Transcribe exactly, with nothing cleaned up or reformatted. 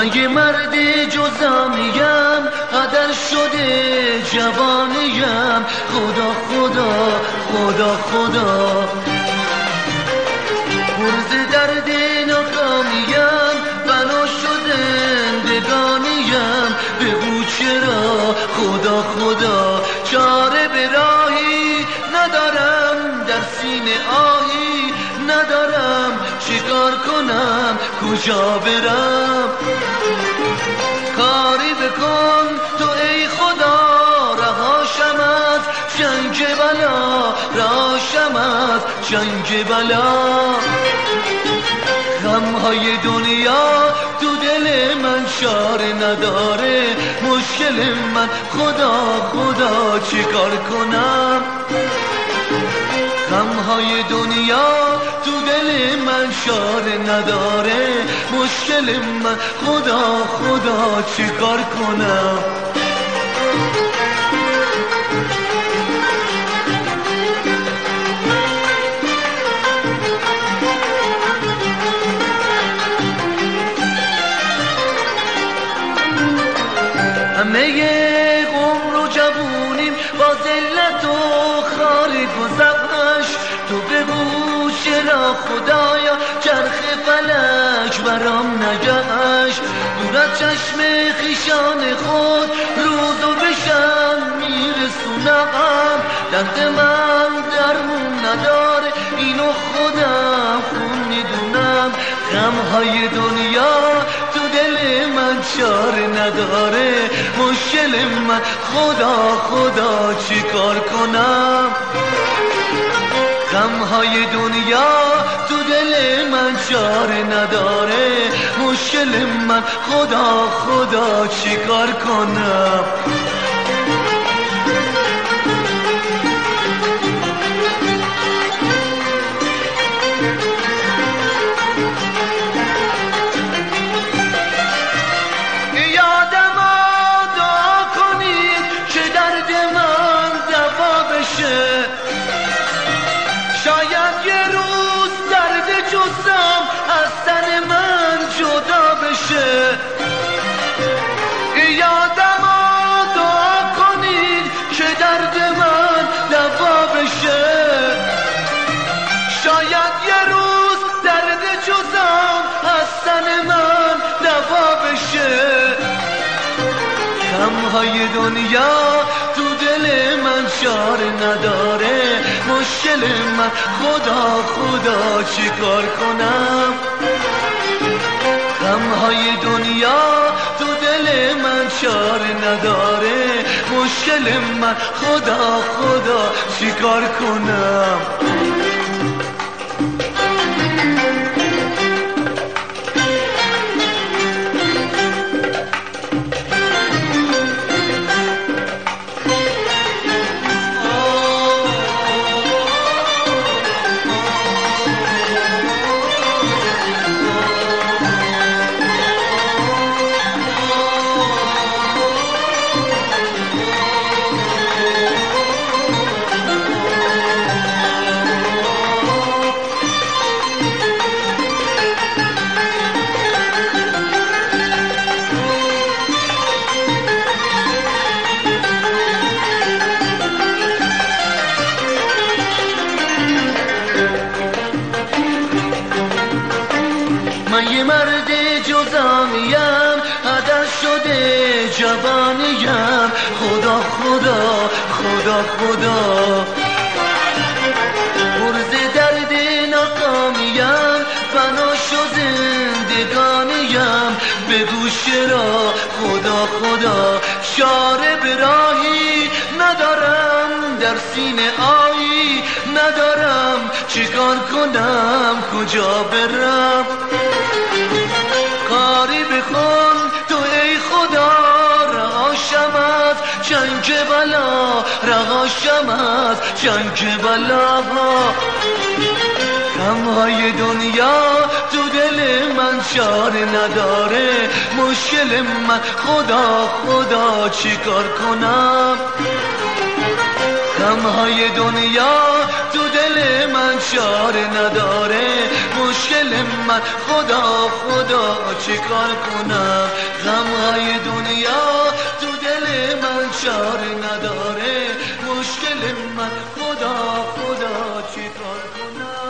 من یه مرد جزامیم، قدر شده جوانیم. خدا خدا خدا خدا پرز درد ناکامیم، بنا شده زندگانیم. بگو چرا خدا خدا چاره به راهی ندارم، در سینه آهی ندارم. چیکار کنم کجا برم؟ کاری بکن تو ای خدا، رهاشم از جنگ بلا، رهاشم از جنگ بلا. غمهای دنیا تو دل من چاره نداره، مشکل من خدا خدا چیکار کنم؟ غمهای دنیا تو دل من چاره نداره، مشکل من خدا خدا چیکار کنم؟ همه عمر و جوونیم با ذلت و خار گذشت. تو بگو چرا خدایا چرخ فلک برام نگشت؟ دور از چشم خویشان خود روز و بشم میرسونم. درد من درمون نداره، اینو خودم خون میدونم. غمهای دنیا تو دل من چاره نداره، مشکل من خدا خدا چیکار کنم؟ غمهای دنیا تو دل من چاره نداره، مشکل من خدا خدا چیکار کنم؟ شاید یه روز درد جزم از تن من جدا بشه. یادم دعا کنید که درد من دوا بشه. شاید یه روز درد جزم از تن من دوا بشه. غمهای دنیا تو دل من چاره نداره، مشکل من خدا خدا چیکار کنم؟ غمهای دنیا تو دل من چاره نداره، مشکل من خدا خدا چیکار کنم؟ من یه مرد جزامیم، هدر شده جوانیم. خدا خدا خدا خدا پرز درد ناکامیم، بنا شد زندگانیم. بگو چرا خدا خدا چاره به راهی ندارم، در سینه آیی ندارم. چیکار کنم کجا برم؟ کاری بکن تو ای خدا، رهاشم از جنگ بلا، رهاشم از جنگ بلا. غمهای دنیا تو دل من چاره نداره، مشکل من خدا خدا چیکار کنم؟ غمهای دنیا تو دل من چاره نداره، مشکل مشکل من خدا خدا چیکار کنم غمهای دنیا تو دل من چاره نداره مشکل من خدا خدا چیکار کنم